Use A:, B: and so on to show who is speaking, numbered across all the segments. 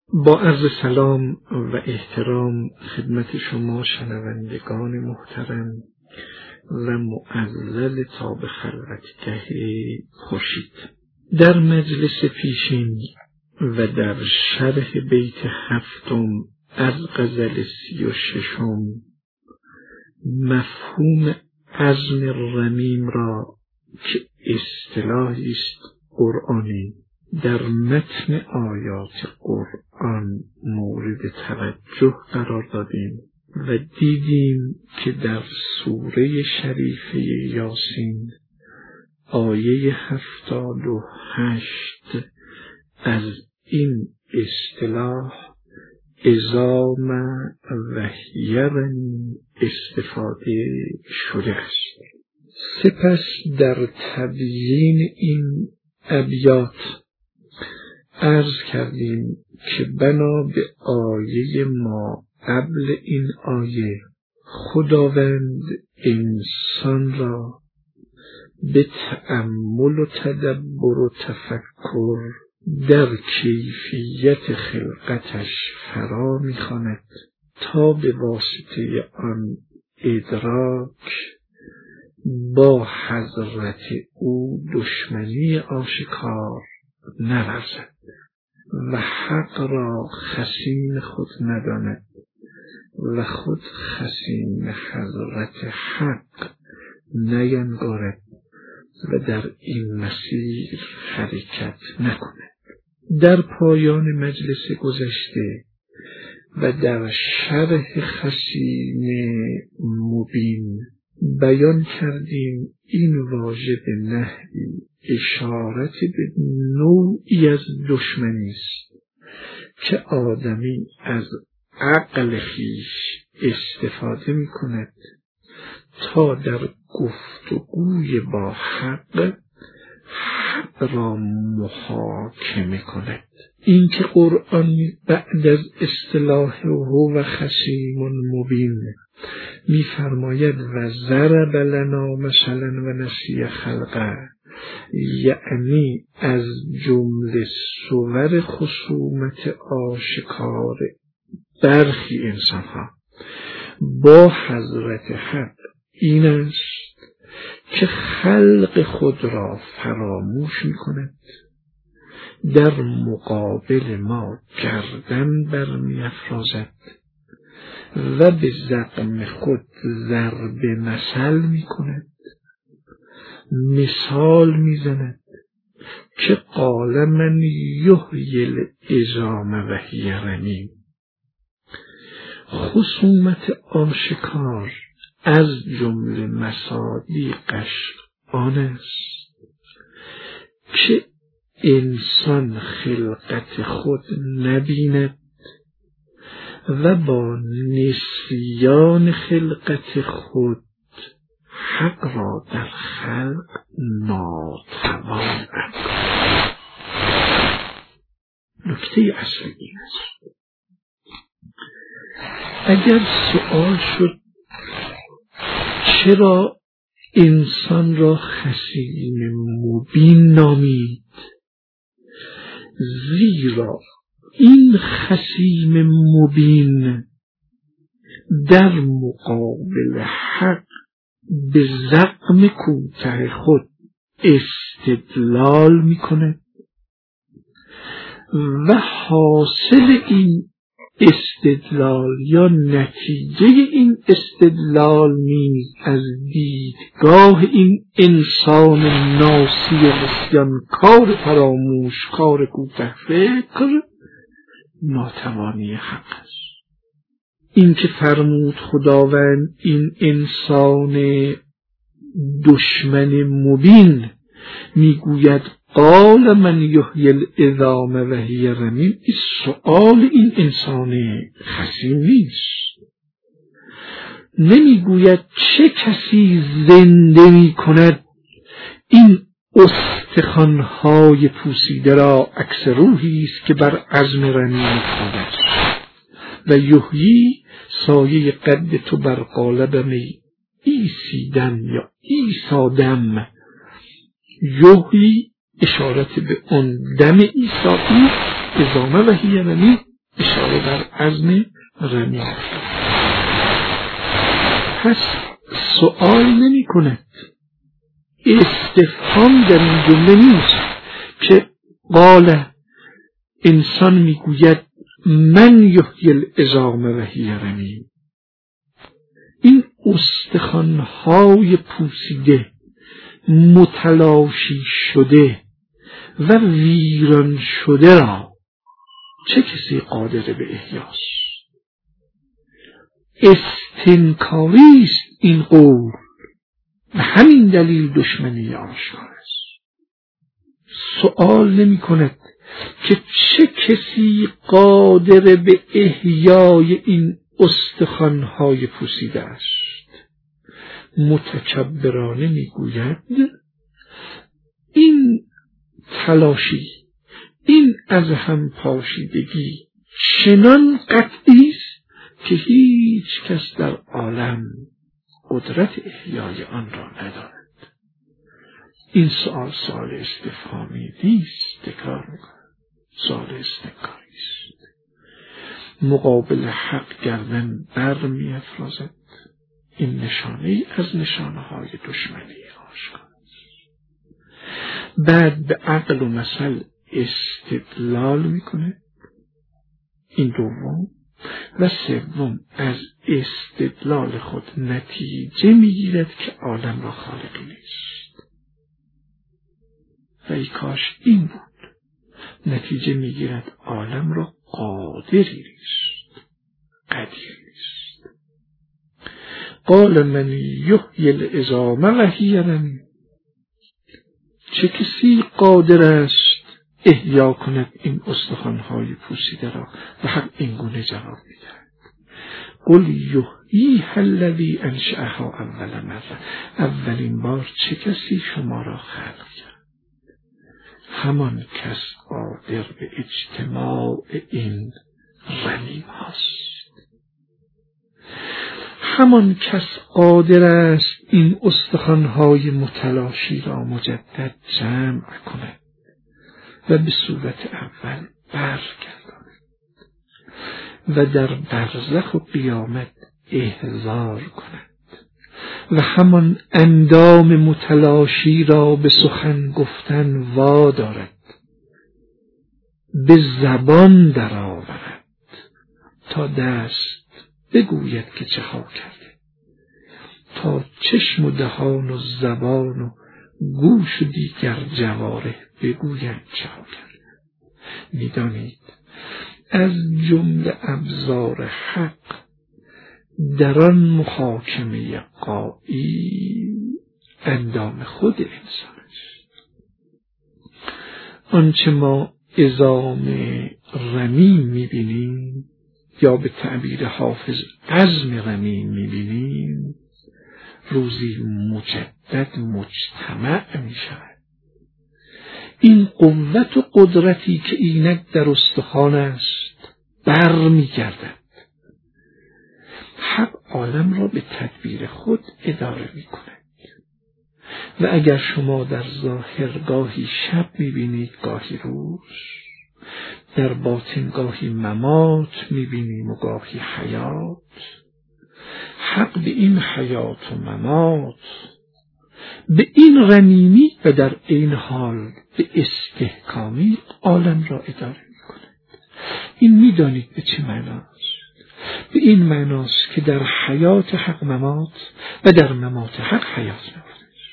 A: با عرض سلام و احترام خدمت شما شنوندگان محترم و معزز تا به خلوتگه خورشید، در مجلس پیشین و در شرح بیت 7 از غزل 36 مفهوم عزم رمیم را که اصطلاحی است قرآنی در متن آیات قرآن مورد توجه قرار دادیم و دیدیم که در سوره شریفه یاسین آیه 78 از این اصطلاح ازام و یرمی استفاده شده است. سپس در تبیین این ابیات عرض کردیم که بنا به آیه ما قبل این آیه خداوند انسان را به تأمل و تدبر و تفکر در کیفیت خلقتش فرا می‌خواند تا به واسطه آن ادراک با حضرت او دشمنی آشکار نورزد و حق را خصیم خود نداند و خود خصیم حضرت حق نینگارد و در این مسیر حرکت نکند. در پایان مجلس گذشته و در شرح خصیم مبین بیان کردیم این واژه به نحوی اشارت به نوعی از دشمنی است که آدمی از عقل خویش استفاده می کند تا در گفتگوی با حق را محاکمه کند. این که قرآن بعد از اصطلاح هو خصیم مبین می‌فرماید و ضرب لنا مثلا و نسی خلقه، یعنی از جمله صور خصومت آشکار برخی انسان‌ها با حضرت حق این است که خلق خود را فراموش می‌کند، در مقابل ما گردن برمی‌افرازد و به زعم خود ضرب مثل می‌کند، مثال می‌زند که قال من یحیی العظام و هی رمیم. خصومت آشکار از جمله مصادیقش آن است که انسان خلقت خود نبیند و با نسیان خلقت خود حق را در خلق ناتوان اندازد. نکته اصلی این است. اگر سؤال شد چرا انسان را خصیم مبین نامید، زیرا این خصیم مبین در مقابل حق به زعم کوته خود استدلال می‌کند و حاصل این استدلال یا نتیجه این استدلال نیز از دیدگاه این انسان ناسی نسیانکار فراموشکار کوته فکر ناتوانی حق است. این که فرمود خداوند این انسان دشمن مبین میگوید قال من یحیی العظام و هی رمیم، این سؤال این انسان خصیم نیست. نمیگوید چه کسی زنده می کند این استخوان‌های پوسیده را، عکس روحی است که بر عزم رمیم خودش و یحیی سایه قد تو بر قالب ایسیدن یا ایسادم. یحیی اشارت به اون دم عیسی ادامه و هی رمیم اشاره بر عزم رمیم. پس سؤال نمی کند، استفهام در این جمله نیست که قال انسان میگوید من یحیی العظام و هی رمیم. این استخوان‌های پوسیده متلاشی شده و ویران شده را چه کسی قادر به احیاست؟ استنکاری است این قول، و همین دلیل دشمنی آشکار است. سؤال نمی کند که چه کسی قادر به احیای این استخوان‌های پوسیده است. متکبرانه میگوید این تلاشی، این از هم پاشیدگی چنان قطعی است که هیچ کس در عالم قدرت احیای آن را ندارد. این سؤال استفهامی نیست، تکرار میکنم، سؤال استنکاری است. مقابل حق گردن بر می‌افرازد. این نشانه از نشانه های دشمنی آشکار است. بعد به عقل و مثل استدلال میکنه، این دوم، و سوم از استدلال خود نتیجه میگیرد که عالم را خالقی نیست. و ای کاش این بود، نتیجه میگیرد عالم را قادری نیست، قدیر نیست. قال من یحیی العظام و هی رمیم. چه کسی قادر است احیا کند این استخوان‌های پوسیده را؟ و حق این گونه جواب می‌دهد قل یحییها الذی انشأها اول مرة. اولین بار چه کسی شما را خلق کرد؟ همان کس قادر به اجتماع این رمیم هست. همان کس قادر است این استخوان‌های متلاشی را مجدد جمع کند و به صورت اول برگرداند و در برزخ و قیامت احضار کند و همان اندام متلاشی را به سخن گفتن وادارد، به زبان درآورد تا دست بگوید که چه ها کرده، تا چشم و دهان و زبان و گوش و دیگر جوارح بگویند چه ها کرده. میدانید از جمله ابزار حق در آن محاکمه غایی اندام خود انسان است. آنچه ما عظام رمیم میبینیم یا به تعبیر حافظ عزم رمیم میبینیم، روزی مجدد مجتمع میشود. این قوت و قدرتی که اینک در استخوان است برمیگردد. حق عالم را به تدبیر خود اداره میکند. و اگر شما در ظاهر گاهی شب میبینید گاهی روز، در باطن گاهی ممات میبینیم و گاهی حیات، حق به این حیات و ممات، به این رمیمی و در این حال به استحکامی عالم را اداره میکند. این میدانید به چه معناست؟ به این معناست که در حیات حق ممات و در ممات حق حیات نورده.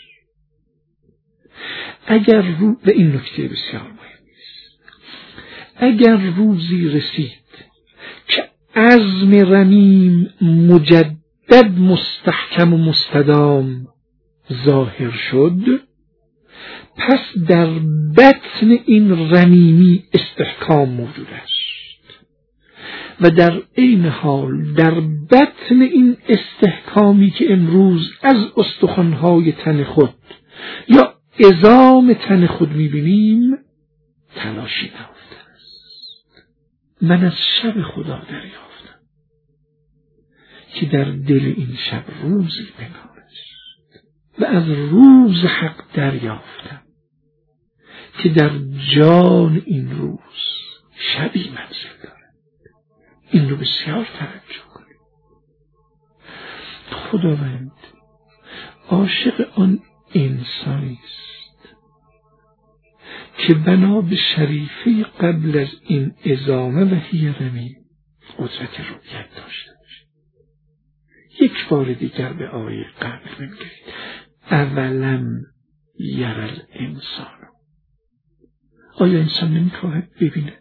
A: اگر به این نکته بسیار مهم است، اگر روزی رسید که عزم رمیم مجدد مستحکم و مستدام ظاهر شد، پس در بطن این رمیمی استحکام موجود است و در عین حال در بطن این استحکامی که امروز از استخوان‌های تن خود یا عظام تن خود می‌بینیم تلاشی نهفته است. من از شب خدا دریافتم که در دل این شب روزی پنهان است و از روز حق دریافتم که در جان این روز شبی منزل دارد. این رو بسیار توجه کنید. خداوند عاشق آن انسانی است که بنا به شریفه قبل از این عظامه و هیرمی قدرت رؤیت داشته باشه. یک بار دیگر به آیه قبل بگید اولم یرل انسان، آیا انسان نمی‌خواهد ببیند؟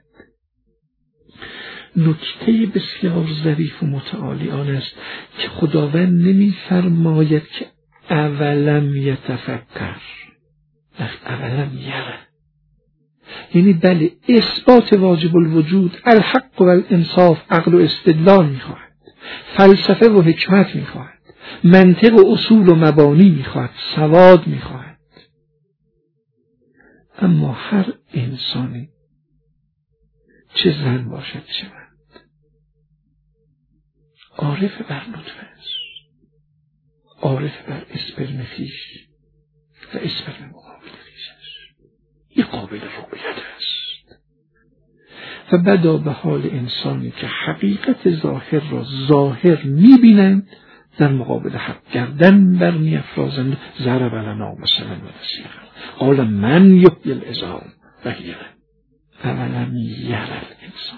A: نکته بسیار ظریف و متعالی آن است که خداوند نمی‌فرماید که اولم یتفکر، اولم یره، یعنی بله اثبات واجب الوجود الحق و الانصاف عقل و استدلال می‌خواهد، فلسفه و حکمت می‌خواهد، منطق و اصول و مبانی می‌خواهد، سواد می‌خواهد. اما هر انسانی چه زن باشد چه مرد عارف بر نطفه است، عارف بر اسپرم خویش و اسپرم مقابل خویش است. این قابل رؤیت است و بدا به حال انسانی که حقیقت ظاهر را ظاهر می‌بینند در مقابل حق گردن بر می‌افرازند. ضرب لنا مثلا و نسیغ قال من یحیی العظام و هی رمیم اولم یری الانسان.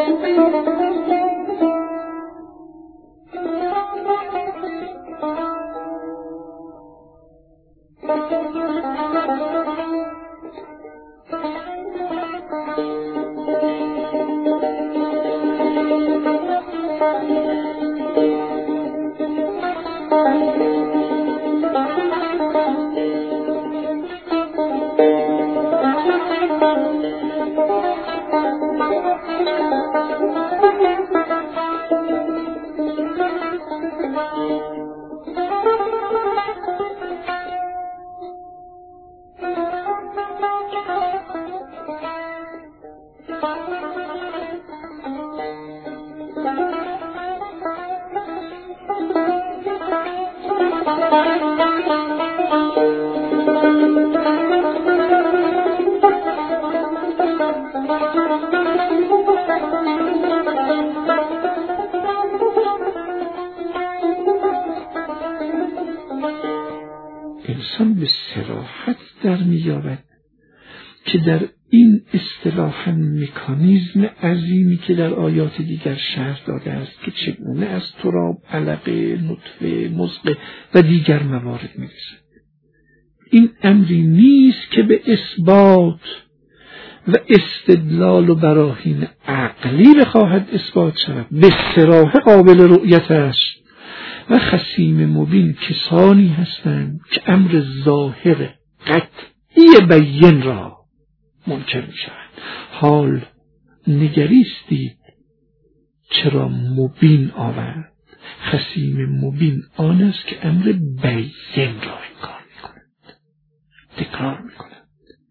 A: انسان به صراحت در می‌یابد که در این اصطلاح مکانیزم عظیمی که در آیات دیگر شرح داده است که چگونه از تراب، علقه، نطفه، مضغه و دیگر موارد می‌رسد. این امری نیست که به اثبات و استدلال و براهین عقلی بخواهد اثبات شود، به صراحت قابل رؤیت است و خصیم مبین کسانی هستند که امر ظاهر قطعی بیان را منکر می شود. حال نگریستید چرا مبین آورد؟ خصیم مبین آن است که امر بیان را انکار می کند، تکرار می کند.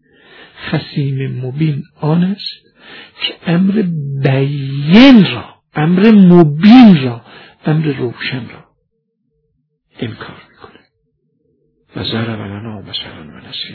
A: خصیم مبین آن است که امر بیان را، امر مبین را، امر روشن را انکار می کند. و ضرب لنا مثلا و نسیغ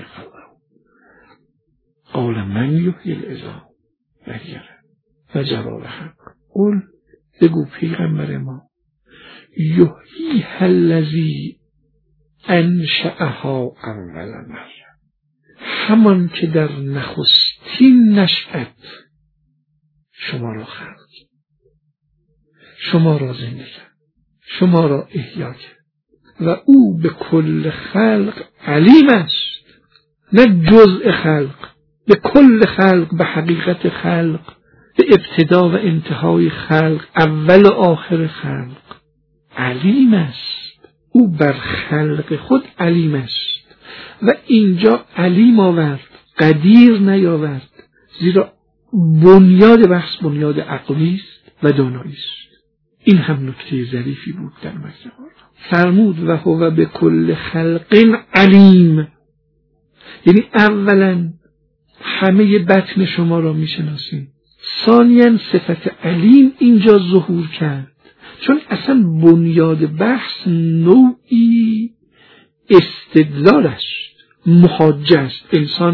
A: قال من یحیی العظام و هی رمیم و جواب حق قل بگو پیغمبر ما یحییها الذی انشأها اول مرة، همان که در نخستین نشأت شما را خلق، شما را زنده کرد، شما را احیا کرد و او به کل خلق علیم است، نه جزء خلق، به کل خلق، به حقیقت خلق، به ابتدا و انتهای خلق، اول و آخر خلق علیم است. او بر خلق خود علیم است و اینجا علیم آورد، قدیر نیاورد، زیرا بنیاد بحث بنیاد عقلی است و دانایی است. این هم نکته ظریفی بود در مجلس. فرمود و هو به کل خلق علیم، یعنی اولا همه بطن شما را میشناسیم، ثانیاً صفت علیم اینجا ظهور کرد، چون اصلا بنیاد بحث نوعی استدلال است، محاجه است. انسان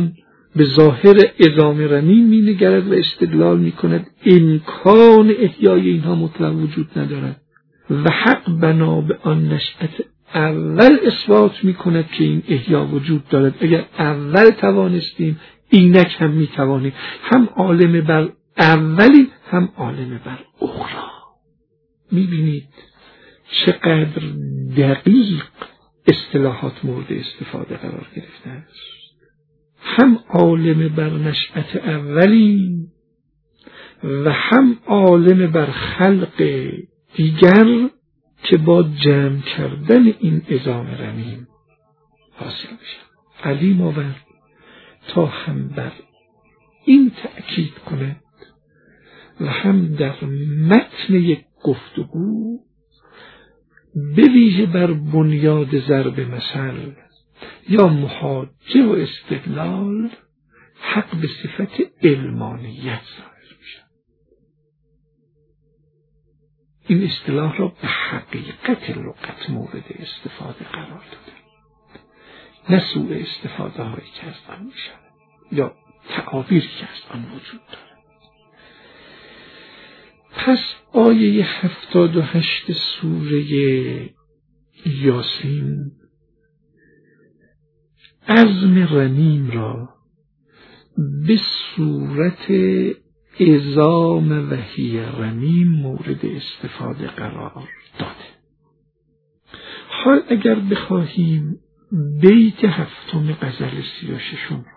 A: به ظاهر عظام رمیم می‌نگرد و استدلال می‌کند امکان احیای اینها مطلق وجود ندارد و حق بنا به آن نشأت اول اثبات می‌کند که این احیا وجود دارد. اگر اول توانستیم اینک هم می‌توانیم. هم عالم بر اولی هم عالم بر اخری. می‌بینید چقدر دقیق اصطلاحات مورد استفاده قرار گرفته است. هم عالم بر نشأت اولی و هم عالم بر خلق دیگر که با جمع کردن این عظام رمیم حاصل میشه. علیم آورد تا هم بر این تأکید کند و هم در متن یک گفتگو به ویژه بر بنیاد ضرب مثل یا محاجه و استدلال حق به صفت علمانیت ظاهر میشه. این اصطلاح را به حقیقت لغت مورد استفاده قرار داده، نه سوء استفاده هایی که از آن میشه یا تعابیری که از آن وجود داره. پس آیه 78 سوره یاسین عظم رمیم را به صورت عظام وحی رمیم مورد استفاده قرار داده. حال اگر بخواهیم بیت 7 غزل 36 را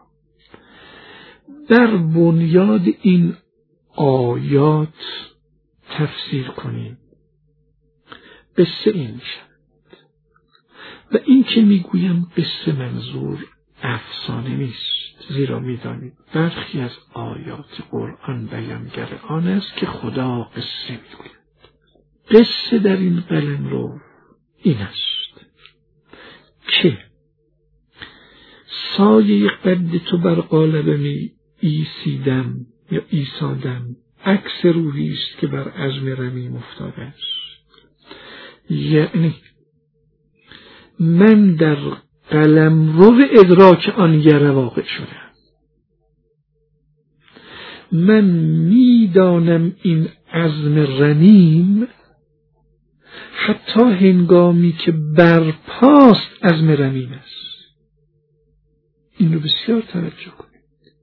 A: در بنیاد این آیات تفسیر کنیم، قصه این شد. و این که میگویم قصه منظور افسانه نیست، زیرا میدانید برخی از آیات قرآن بیانگر آن است که خدا قصه میگوید. قصه در این قلمرو این است که سایه قد تو بر قالب می ایسیدم یا ایسادم عکس روحی است که بر عظم رمیم افتاده است. یعنی من در قلمرو ادراک آن یره واقع شدم. من میدانم این عظم رمیم حتی هنگامی که برپاست عظم رمیم است. این رو بسیار توجه کنید.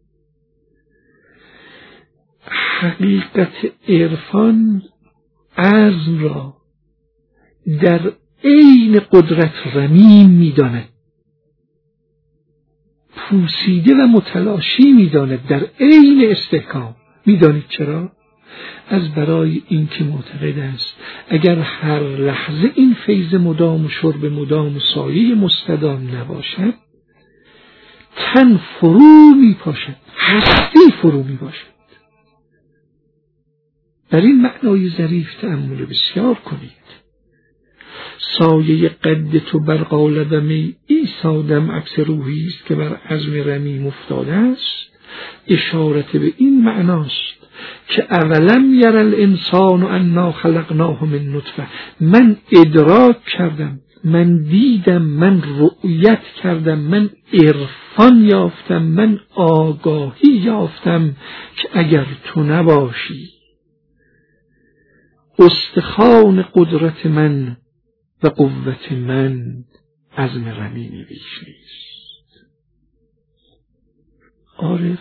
A: حقیقت عرفان عزم را در عین قدرت رمیم میداند، پوسیده و متلاشی میداند در عین استحکام. میدانید چرا؟ از برای این که معتقد است اگر هر لحظه این فیض مدام و شرب مدام و سایه مستدام نباشد، تن فرو میپاشد، هستی فرو میباشد. در این معنای ظریف تأمل بسیار کنید. سایه قد تو بر قالب می ایسادم عکس روحی است که بر عظم رمیم افتاده است، اشارت به این معناست که اولم یر الانسان انا خلقناه من نطفه. من ادراک کردم، من دیدم، من رؤیت کردم، من عرفان یافتم، من آگاهی یافتم که اگر تو نباشی استخوان قدرت من و قوت من عظم رمیمی بیش نیست. عارف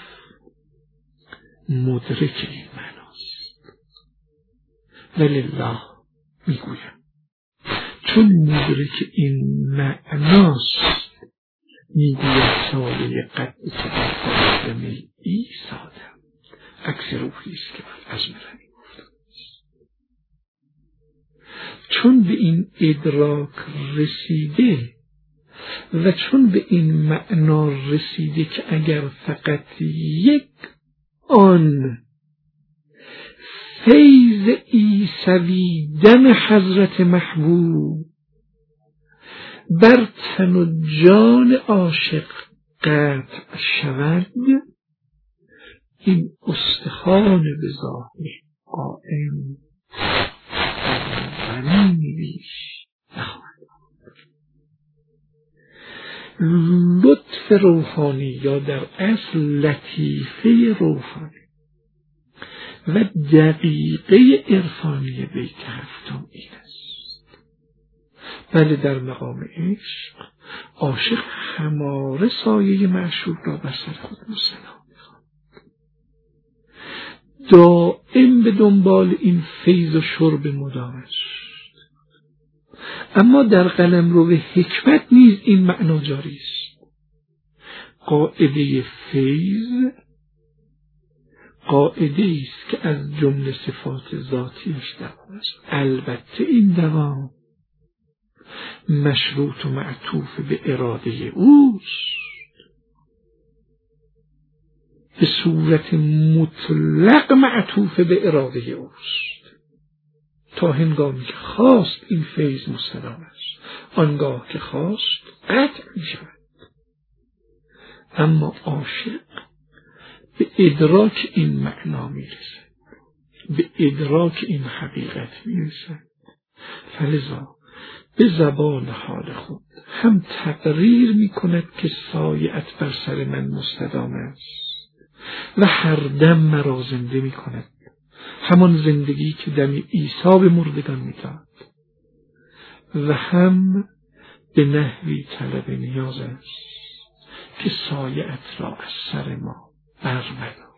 A: مدرک این معناست. ولله میگویم چون مدرک این معناست میگوید سایه قد تو بر قالب می ایسادم عکس روحی است که بر عظم رمیم افتاده است. چون به این ادراک رسیده و چون به این معنا رسیده که اگر فقط یک آن فیض عیسوی دم حضرت محبوب بر تن و جان عاشق قطع شود، این استخوان به ظاهر قائم رمیمی بیش نخواهد. لطف وصف روحانی یا در اصل لطیفه روحانی و دقیقه عرفانی بیت هفتم این است. بله در مقام عشق عاشق هماره سایه معشوق را بر سر خود مسلم می‌خواند، دائم به دنبال این فیض و شرب مدامش. اما در قلمرو حکمت نیز این معنا جاری است. قاعده فیض قاعده است که از جمله صفات ذاتیش دوام است. البته این دوام مشروط و معطوف به اراده اوست، به صورت مطلق معطوف به اراده اوست. تا هنگامی که خواست این فیض مستدام است، آنگاه که خواست قطع می شود. اما عاشق به ادراک این معنا می رسد، به ادراک این حقیقت می رسد. فلذا به زبان حال خود هم تقریر می کند که سایه‌ات بر سر من مستدام است و هر دم مرا زنده می کند، همان زندگی که دم عیسی به مردگان میداد، و هم به نحوی طلب نیاز است که سایه‌ات را از سر ما برمدار،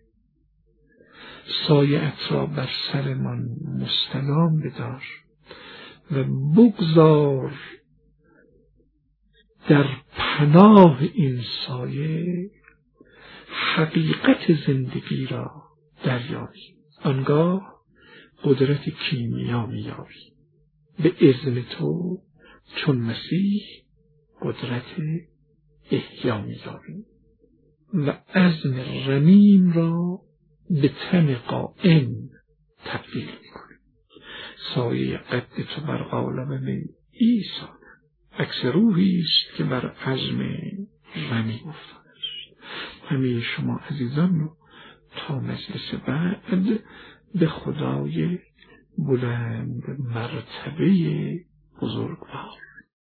A: سایه‌ات را بر سرمان مستدام بدار و بگذار در پناه این سایه حقیقت زندگی را دریابیم. آنگاه قدرت کیمیا می‌یابی. به اذن تو چون مسیح قدرت احیا می‌یابی و عزم رمیم را به تن قائم تبدیل می‌کنی. سایه قد تو بر عالم من عیسی عکس روحی است که بر عزم رمیم افتاده است. همه شما عزیزان رو تا مجلس بعد به خدای بلند مرتبه بزرگوار